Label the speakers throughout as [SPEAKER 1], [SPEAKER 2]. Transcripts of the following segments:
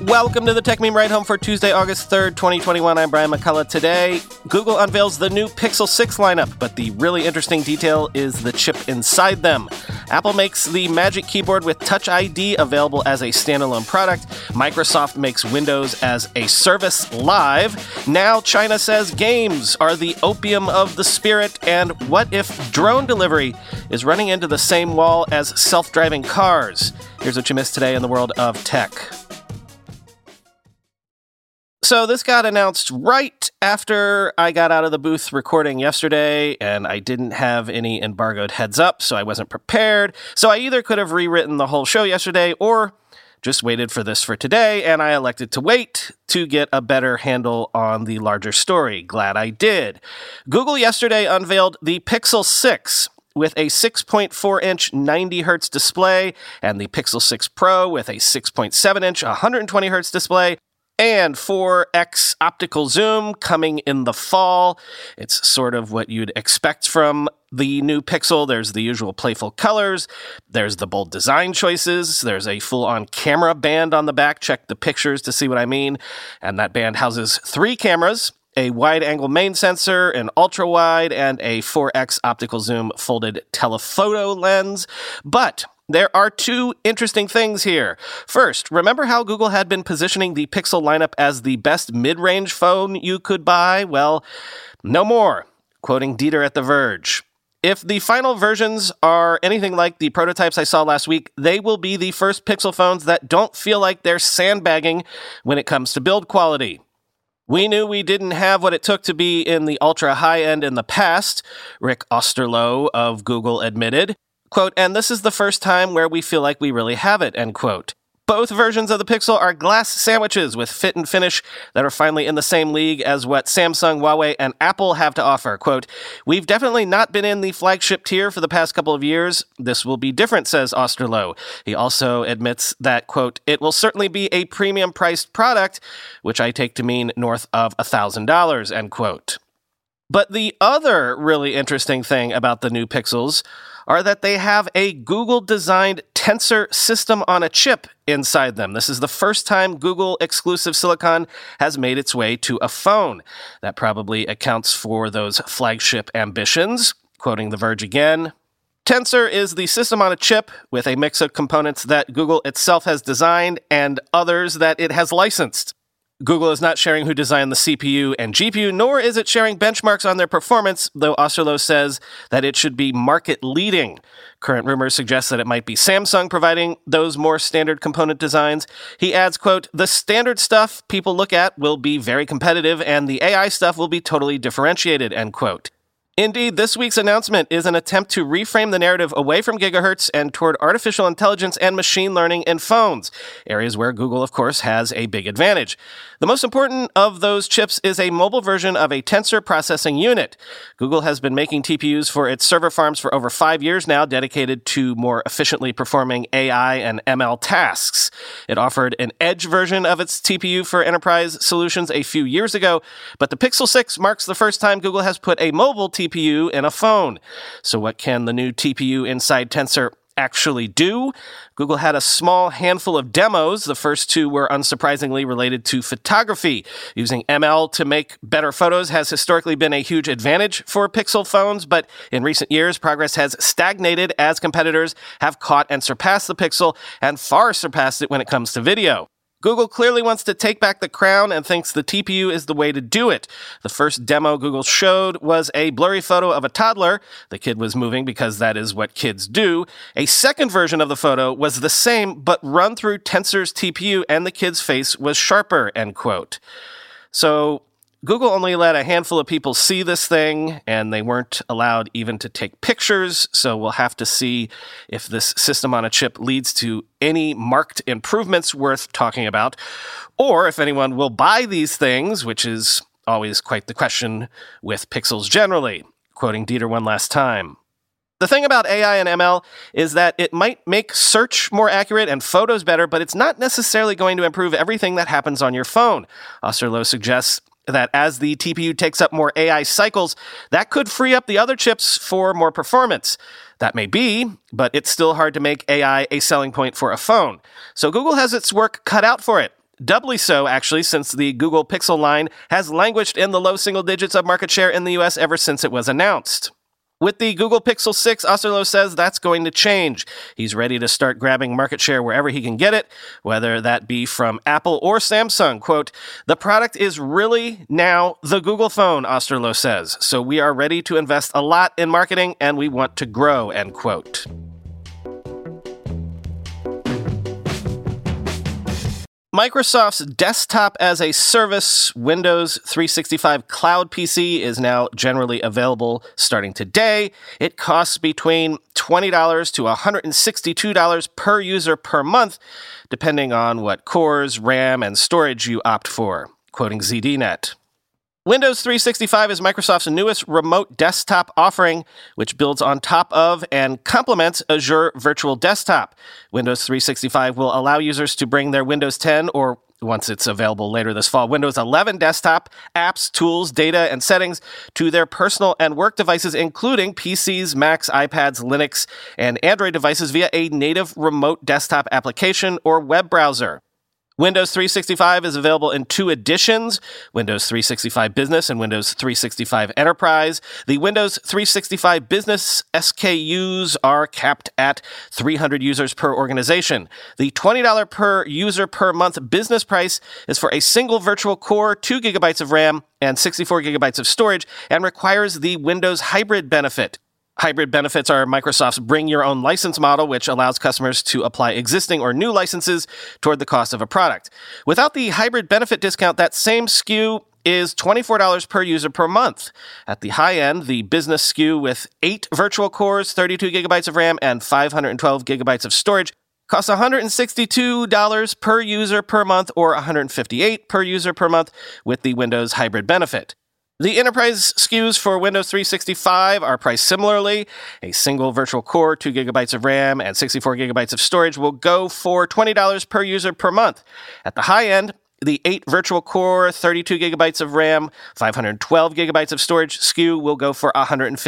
[SPEAKER 1] Welcome to the Tech Meme Ride Home for Tuesday, August 3rd, 2021. I'm Brian McCullough. Today, Google unveils the new Pixel 6 lineup, but the really interesting detail is the chip inside them. Apple makes the Magic Keyboard with Touch ID available as a standalone product. Microsoft makes Windows as a service live. Now China says games are the opium of the spirit. And what if drone delivery is running into the same wall as self-driving cars? Here's what you missed today in the world of tech. So this got announced right after I got out of the booth recording yesterday, and I didn't have any embargoed heads up, so I wasn't prepared. So I either could have rewritten the whole show yesterday or just waited for this for today, and I elected to wait to get a better handle on the larger story. Glad I did. Google yesterday unveiled the Pixel 6 with a 6.4-inch 90Hz display and the Pixel 6 Pro with a 6.7-inch 120Hz display, and 4x optical zoom coming in the fall. It's sort of what you'd expect from the new Pixel. There's the usual playful colors. There's the bold design choices. There's a full-on camera band on the back. Check the pictures to see what I mean. And that band houses 3 cameras, a wide-angle main sensor, an ultra-wide, and a 4x optical zoom folded telephoto lens. But there are 2 interesting things here. First, remember how Google had been positioning the Pixel lineup as the best mid-range phone you could buy? Well, no more. Quoting Dieter at The Verge. If the final versions are anything like the prototypes I saw last week, they will be the first Pixel phones that don't feel like they're sandbagging when it comes to build quality. We knew we didn't have what it took to be in the ultra high end in the past, Rick Osterloh of Google admitted. Quote, and this is the first time where we feel like we really have it, end quote. Both versions of the Pixel are glass sandwiches with fit and finish that are finally in the same league as what Samsung, Huawei, and Apple have to offer. Quote, we've definitely not been in the flagship tier for the past couple of years. This will be different, says Osterloh. He also admits that, quote, it will certainly be a premium-priced product, which I take to mean north of $1,000, end quote. But the other really interesting thing about the new Pixels are that they have a Google-designed Tensor system on a chip inside them. This is the first time Google-exclusive silicon has made its way to a phone. That probably accounts for those flagship ambitions. Quoting The Verge again, Tensor is the system on a chip with a mix of components that Google itself has designed and others that it has licensed. Google is not sharing who designed the CPU and GPU, nor is it sharing benchmarks on their performance, though Osterloh says that it should be market-leading. Current rumors suggest that it might be Samsung providing those more standard component designs. He adds, quote, the standard stuff people look at will be very competitive, and the AI stuff will be totally differentiated, end quote. Indeed, this week's announcement is an attempt to reframe the narrative away from gigahertz and toward artificial intelligence and machine learning in phones, areas where Google, of course, has a big advantage. The most important of those chips is a mobile version of a Tensor processing unit. Google has been making TPUs for its server farms for over 5 years now, dedicated to more efficiently performing AI and ML tasks. It offered an edge version of its TPU for enterprise solutions a few years ago, but the Pixel 6 marks the first time Google has put a mobile TPU in a phone. So what can the new TPU inside Tensor actually do? Google had a small handful of demos. The first 2 were unsurprisingly related to photography. Using ML to make better photos has historically been a huge advantage for Pixel phones, but in recent years, progress has stagnated as competitors have caught and surpassed the Pixel and far surpassed it when it comes to video. Google clearly wants to take back the crown and thinks the TPU is the way to do it. The first demo Google showed was a blurry photo of a toddler. The kid was moving because that is what kids do. A second version of the photo was the same, but run through Tensor's TPU, and the kid's face was sharper, end quote. So Google only let a handful of people see this thing, and they weren't allowed even to take pictures, so we'll have to see if this system on a chip leads to any marked improvements worth talking about, or if anyone will buy these things, which is always quite the question with Pixels generally. Quoting Dieter one last time. The thing about AI and ML is that it might make search more accurate and photos better, but it's not necessarily going to improve everything that happens on your phone. Osterloh suggests that as the TPU takes up more AI cycles, that could free up the other chips for more performance. That may be, but it's still hard to make AI a selling point for a phone. So Google has its work cut out for it. Doubly so, actually, since the Google Pixel line has languished in the low single digits of market share in the US ever since it was announced. With the Google Pixel 6, Osterloh says that's going to change. He's ready to start grabbing market share wherever he can get it, whether that be from Apple or Samsung. Quote, "The product is really now the Google phone," Osterloh says. "So we are ready to invest a lot in marketing and we want to grow," end quote. Microsoft's Desktop as a Service Windows 365 Cloud PC is now generally available starting today. It costs between $20 to $162 per user per month, depending on what cores, RAM, and storage you opt for, quoting ZDNet. Windows 365 is Microsoft's newest remote desktop offering, which builds on top of and complements Azure Virtual Desktop. Windows 365 will allow users to bring their Windows 10 or, once it's available later this fall, Windows 11 desktop apps, tools, data, and settings to their personal and work devices, including PCs, Macs, iPads, Linux, and Android devices via a native remote desktop application or web browser. Windows 365 is available in two editions, Windows 365 Business and Windows 365 Enterprise. The Windows 365 Business SKUs are capped at 300 users per organization. The $20 per user per month business price is for a single virtual core, 2 gigabytes of RAM, and 64 gigabytes of storage, and requires the Windows Hybrid benefit. Hybrid benefits are Microsoft's Bring Your Own License model, which allows customers to apply existing or new licenses toward the cost of a product. Without the hybrid benefit discount, that same SKU is $24 per user per month. At the high end, the business SKU with 8 virtual cores, 32 gigabytes of RAM, and 512 gigabytes of storage costs $162 per user per month or $158 per user per month with the Windows Hybrid benefit. The enterprise SKUs for Windows 365 are priced similarly. A single virtual core, 2 gigabytes of RAM, and 64 gigabytes of storage will go for $20 per user per month. At the high end, the 8 virtual core, 32 gigabytes of RAM, 512 gigabytes of storage SKU will go for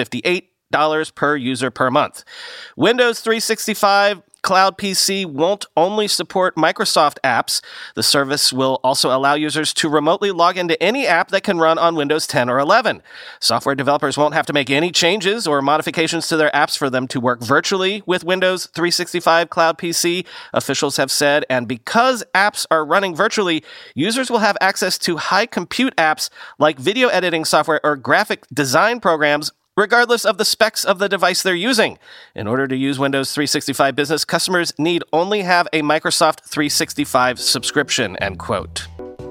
[SPEAKER 1] $158 per user per month. Windows 365 Cloud PC won't only support Microsoft apps. The service will also allow users to remotely log into any app that can run on Windows 10 or 11. Software developers won't have to make any changes or modifications to their apps for them to work virtually with Windows 365 Cloud PC, officials have said, and because apps are running virtually, users will have access to high compute apps like video editing software or graphic design programs regardless of the specs of the device they're using. In order to use Windows 365 Business, customers need only have a Microsoft 365 subscription, end quote.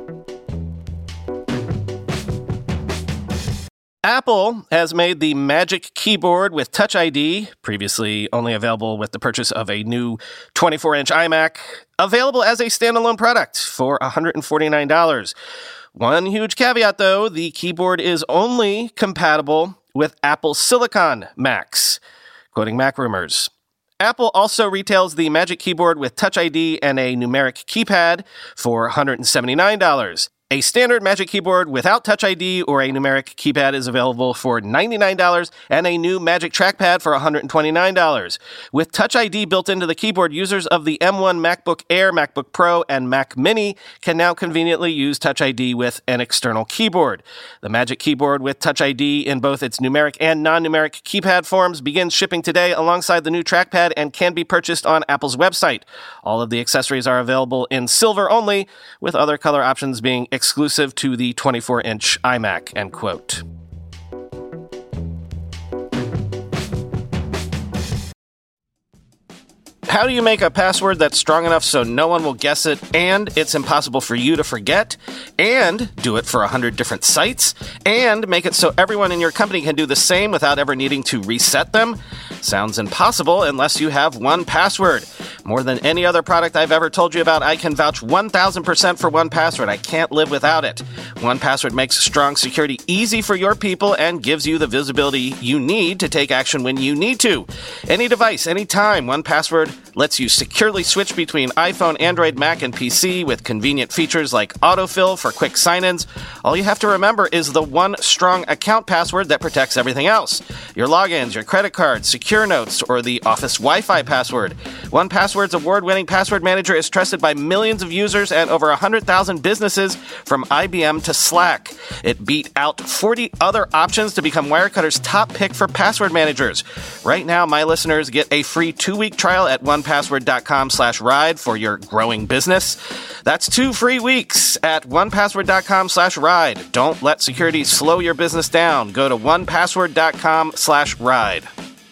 [SPEAKER 1] Apple has made the Magic Keyboard with Touch ID, previously only available with the purchase of a new 24-inch iMac, available as a standalone product for $149. One huge caveat, though, the keyboard is only compatible with Apple Silicon Macs, quoting MacRumors. Apple also retails the Magic Keyboard with Touch ID and a numeric keypad for $179. A standard Magic Keyboard without Touch ID or a numeric keypad is available for $99, and a new Magic Trackpad for $129. With Touch ID built into the keyboard, users of the M1 MacBook Air, MacBook Pro, and Mac Mini can now conveniently use Touch ID with an external keyboard. The Magic Keyboard with Touch ID in both its numeric and non-numeric keypad forms begins shipping today alongside the new trackpad and can be purchased on Apple's website. All of the accessories are available in silver only, with other color options being exclusive to the 24-inch iMac, end quote. How do you make a password that's strong enough so no one will guess it, and it's impossible for you to forget, and do it for 100 different sites, and make it so everyone in your company can do the same without ever needing to reset them? Sounds impossible unless you have 1Password. More than any other product I've ever told you about, I can vouch 1,000% for 1Password. I can't live without it. 1Password makes strong security easy for your people and gives you the visibility you need to take action when you need to. Any device, anytime, 1Password lets you securely switch between iPhone, Android, Mac, and PC with convenient features like autofill for quick sign-ins. All you have to remember is the one strong account password that protects everything else. Your logins, your credit cards, secure notes, or the Office Wi-Fi password. 1Password 1Password's award-winning password manager is trusted by millions of users and over 100,000 businesses from IBM to Slack. It beat out 40 other options to become Wirecutter's top pick for password managers. Right now, my listeners get a free 2-week trial at 1Password.com/ride for your growing business. That's 2 free weeks at 1Password.com/ride. Don't let security slow your business down. Go to 1Password.com/ride.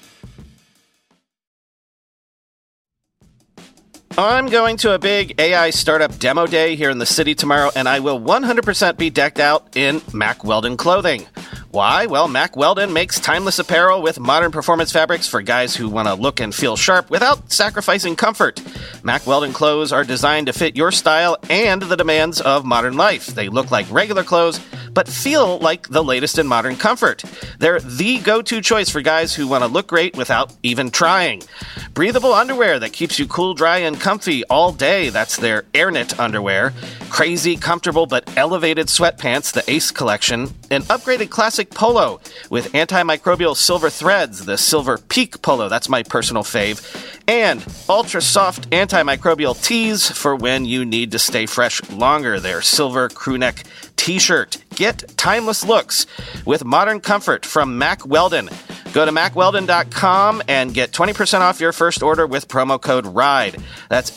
[SPEAKER 1] I'm going to a big AI startup demo day here in the city tomorrow, and I will 100% be decked out in Mack Weldon clothing. Why? Well, Mack Weldon makes timeless apparel with modern performance fabrics for guys who want to look and feel sharp without sacrificing comfort. Mack Weldon clothes are designed to fit your style and the demands of modern life. They look like regular clothes, but feel like the latest in modern comfort. They're the go-to choice for guys who want to look great without even trying. Breathable underwear that keeps you cool, dry, and comfy all day. That's their AirKnit underwear. Crazy, comfortable, but elevated sweatpants, the Ace collection. An upgraded classic polo with antimicrobial silver threads, the Silver Peak polo. That's my personal fave. And ultra-soft antimicrobial tees for when you need to stay fresh longer. Their silver crewneck t-shirt. Get timeless looks with modern comfort from Mack Weldon. Go to MackWeldon.com and get 20% off your first order with promo code RIDE. That's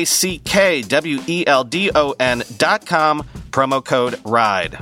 [SPEAKER 1] MackWeldon.com, promo code RIDE.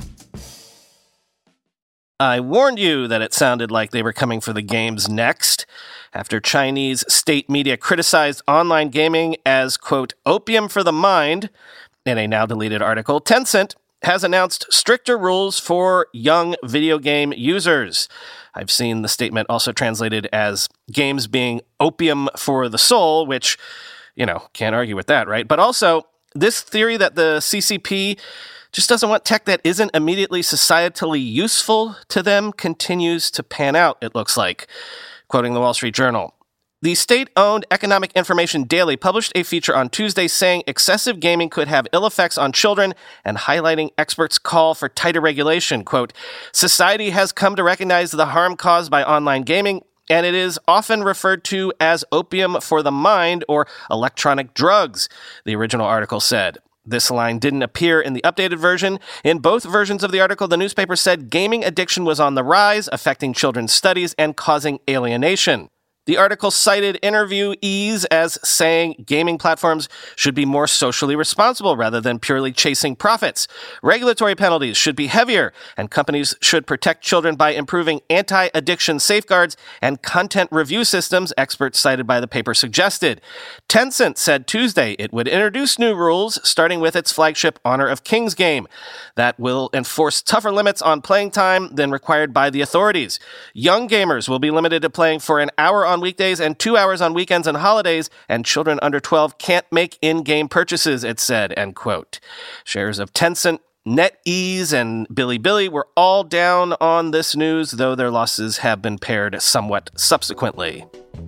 [SPEAKER 1] I warned you that it sounded like they were coming for the games next. After Chinese state media criticized online gaming as, quote, opium for the mind, in a now-deleted article, Tencent has announced stricter rules for young video game users. I've seen the statement also translated as games being opium for the soul, which, can't argue with that, right? But also, this theory that the CCP just doesn't want tech that isn't immediately societally useful to them continues to pan out, it looks like. Quoting the Wall Street Journal, the state-owned Economic Information Daily published a feature on Tuesday saying excessive gaming could have ill effects on children and highlighting experts' call for tighter regulation. Quote, society has come to recognize the harm caused by online gaming, and it is often referred to as opium for the mind or electronic drugs, the original article said. This line didn't appear in the updated version. In both versions of the article, the newspaper said gaming addiction was on the rise, affecting children's studies and causing alienation. The article cited interviewees as saying gaming platforms should be more socially responsible rather than purely chasing profits. Regulatory penalties should be heavier, and companies should protect children by improving anti-addiction safeguards and content review systems, experts cited by the paper suggested. Tencent said Tuesday it would introduce new rules, starting with its flagship Honor of Kings game, that will enforce tougher limits on playing time than required by the authorities. Young gamers will be limited to playing for an hour on weekdays and 2 hours on weekends and holidays, and children under 12 can't make in-game purchases, it said, end quote. Shares of Tencent, NetEase, and Bilibili were all down on this news, though their losses have been pared somewhat subsequently.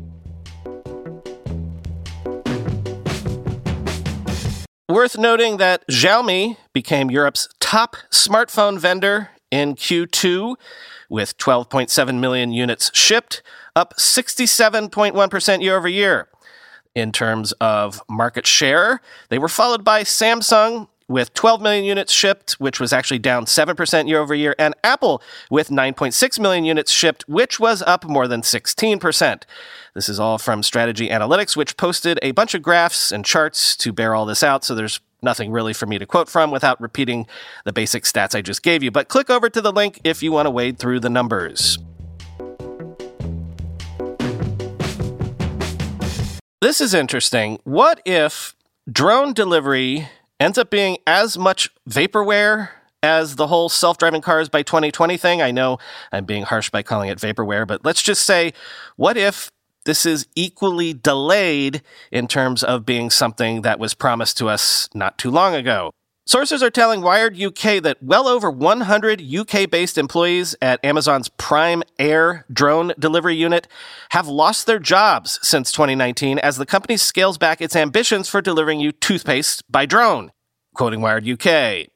[SPEAKER 1] Worth noting that Xiaomi became Europe's top smartphone vendor in Q2, with 12.7 million units shipped, up 67.1% year over year. In terms of market share, they were followed by Samsung with 12 million units shipped, which was actually down 7% year over year, and Apple with 9.6 million units shipped, which was up more than 16%. This is all from Strategy Analytics, which posted a bunch of graphs and charts to bear all this out, so there's nothing really for me to quote from without repeating the basic stats I just gave you. But click over to the link if you want to wade through the numbers. This is interesting. What if drone delivery ends up being as much vaporware as the whole self-driving cars by 2020 thing? I know I'm being harsh by calling it vaporware, but let's just say, what if this is equally delayed in terms of being something that was promised to us not too long ago? Sources are telling Wired UK that well over 100 UK-based employees at Amazon's Prime Air drone delivery unit have lost their jobs since 2019 as the company scales back its ambitions for delivering you toothpaste by drone. Quoting Wired UK,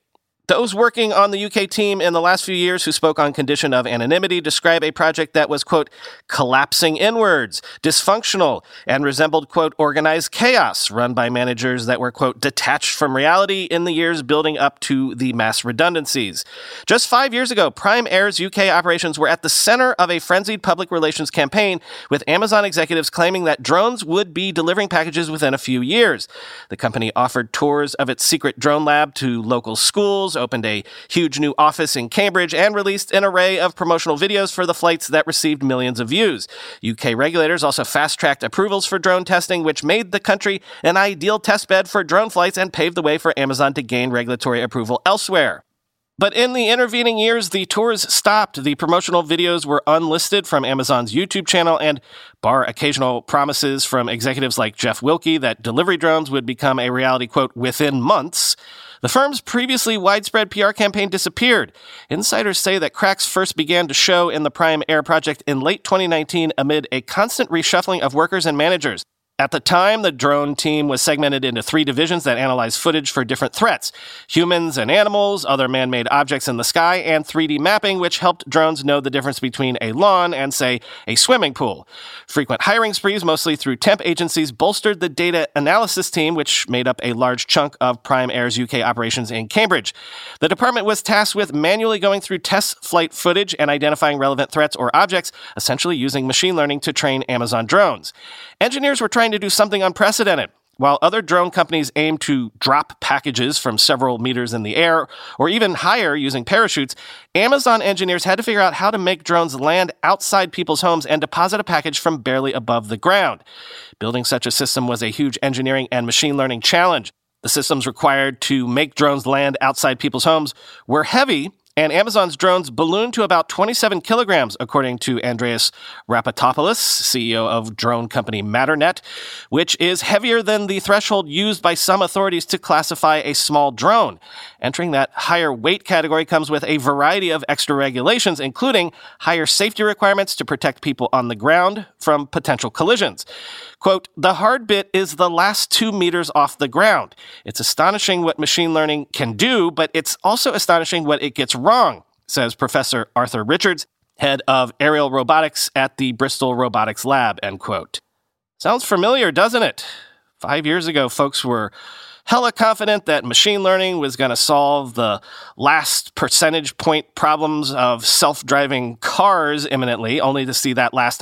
[SPEAKER 1] Those working on the UK team in the last few years who spoke on condition of anonymity describe a project that was, quote, collapsing inwards, dysfunctional, and resembled, quote, organized chaos run by managers that were, quote, detached from reality in the years building up to the mass redundancies. Just 5 years ago, Prime Air's UK operations were at the center of a frenzied public relations campaign, with Amazon executives claiming that drones would be delivering packages within a few years. The company offered tours of its secret drone lab to local schools, opened a huge new office in Cambridge, and released an array of promotional videos for the flights that received millions of views. UK regulators also fast-tracked approvals for drone testing, which made the country an ideal testbed for drone flights and paved the way for Amazon to gain regulatory approval elsewhere. But in the intervening years, the tours stopped. The promotional videos were unlisted from Amazon's YouTube channel, and bar occasional promises from executives like Jeff Wilke that delivery drones would become a reality, quote, within months, the firm's previously widespread PR campaign disappeared. Insiders say that cracks first began to show in the Prime Air project in late 2019 amid a constant reshuffling of workers and managers. At the time, the drone team was segmented into 3 divisions that analyzed footage for different threats: humans and animals, other man-made objects in the sky, and 3D mapping, which helped drones know the difference between a lawn and, say, a swimming pool. Frequent hiring sprees, mostly through temp agencies, bolstered the data analysis team, which made up a large chunk of Prime Air's UK operations in Cambridge. The department was tasked with manually going through test flight footage and identifying relevant threats or objects, essentially using machine learning to train Amazon drones. Engineers were trying to do something unprecedented. While other drone companies aim to drop packages from several meters in the air or even higher using parachutes, Amazon engineers had to figure out how to make drones land outside people's homes and deposit a package from barely above the ground. Building such a system was a huge engineering and machine learning challenge. The systems required to make drones land outside people's homes were heavy, and Amazon's drones ballooned to about 27 kilograms, according to Andreas Rapatopoulos, CEO of drone company Matternet, which is heavier than the threshold used by some authorities to classify a small drone. Entering that higher weight category comes with a variety of extra regulations, including higher safety requirements to protect people on the ground from potential collisions. Quote, the hard bit is the last 2 meters off the ground. It's astonishing what machine learning can do, but it's also astonishing what it gets wrong, says Professor Arthur Richards, head of aerial robotics at the Bristol Robotics Lab, end quote. Sounds familiar, doesn't it? 5 years ago, folks were hella confident that machine learning was going to solve the last percentage point problems of self-driving cars imminently, only to see that last,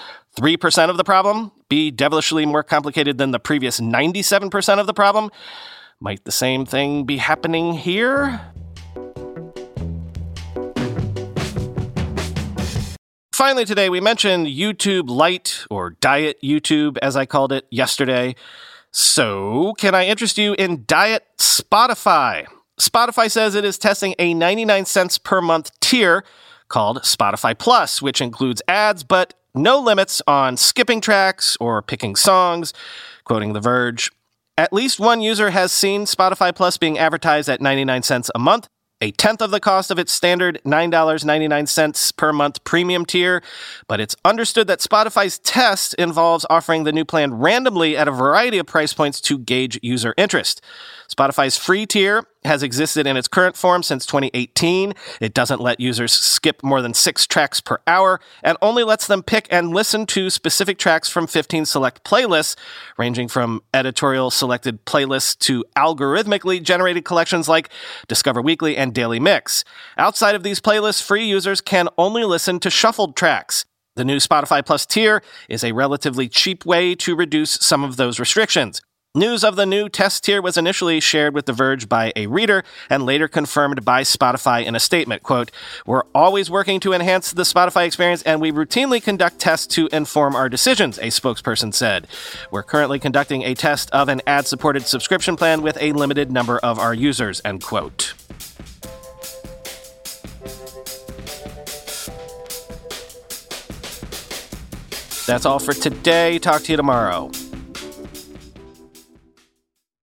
[SPEAKER 1] 3% of the problem be devilishly more complicated than the previous 97% of the problem. Might the same thing be happening here? Finally today, we mentioned YouTube Lite, or Diet YouTube, as I called it yesterday. So, can I interest you in Diet Spotify? Spotify says it is testing a 99 cents per month tier called Spotify Plus, which includes ads, but no limits on skipping tracks or picking songs. Quoting The Verge, at least one user has seen Spotify Plus being advertised at 99 cents a month, a tenth of the cost of its standard $9.99 per month premium tier, but it's understood that Spotify's test involves offering the new plan randomly at a variety of price points to gauge user interest. Spotify's free tier has existed in its current form since 2018. It doesn't let users skip more than 6 tracks per hour and only lets them pick and listen to specific tracks from 15 select playlists, ranging from editorial selected playlists to algorithmically generated collections like Discover Weekly and Daily Mix. Outside of these playlists, free users can only listen to shuffled tracks. The new Spotify Plus tier is a relatively cheap way to reduce some of those restrictions. News of the new test tier was initially shared with The Verge by a reader and later confirmed by Spotify in a statement. Quote, we're always working to enhance the Spotify experience and we routinely conduct tests to inform our decisions, a spokesperson said. We're currently conducting a test of an ad-supported subscription plan with a limited number of our users, end quote. That's all for today. Talk to you tomorrow.